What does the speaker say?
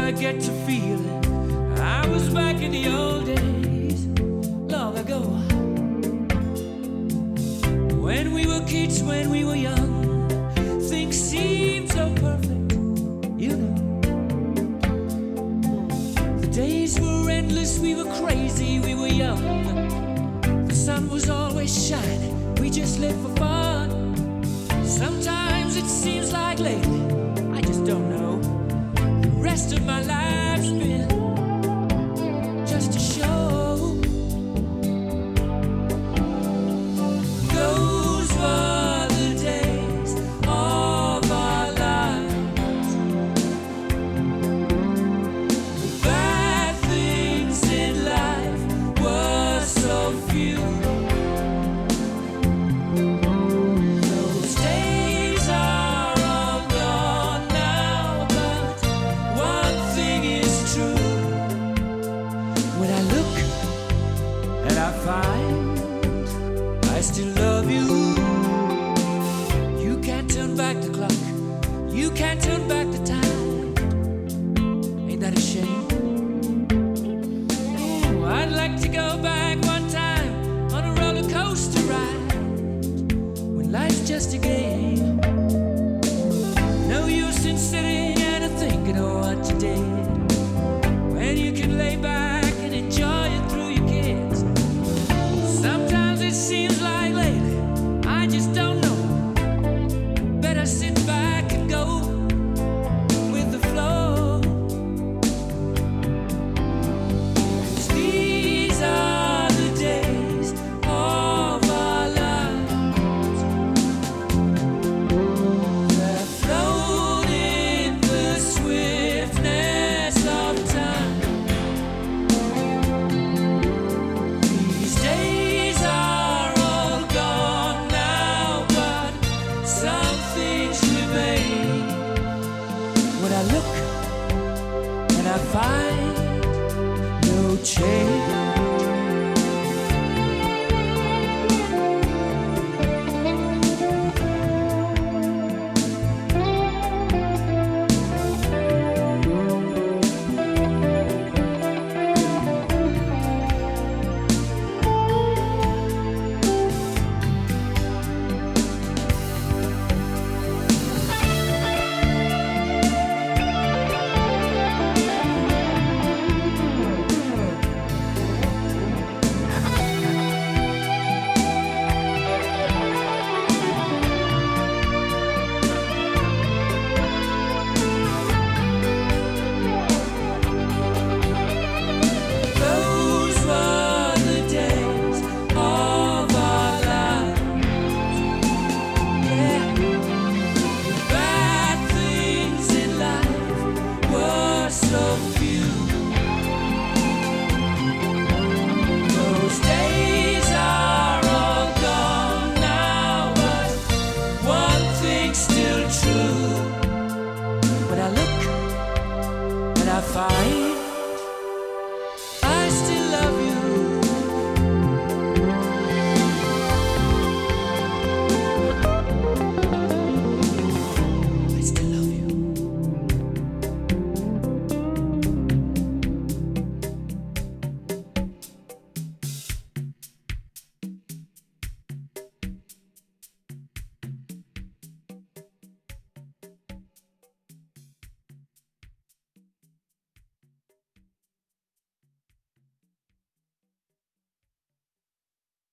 I get to feeling I was back in the old days, long ago. When we were kids, when we were young, things seemed so perfect, you know. The days were endless, we were crazy, we were young. The sun was always shining, we just lived for fun. Sometimes it seems like lately, I just don't know, the rest of my life's been just a show. Those were the days of our lives. The bad things in life were so few. Those days are all gone now, but one thing is true. When I look and I find I still love you, you can't turn back the clock, you can't turn back the time. Ain't that a shame? Ooh, I'd like to go back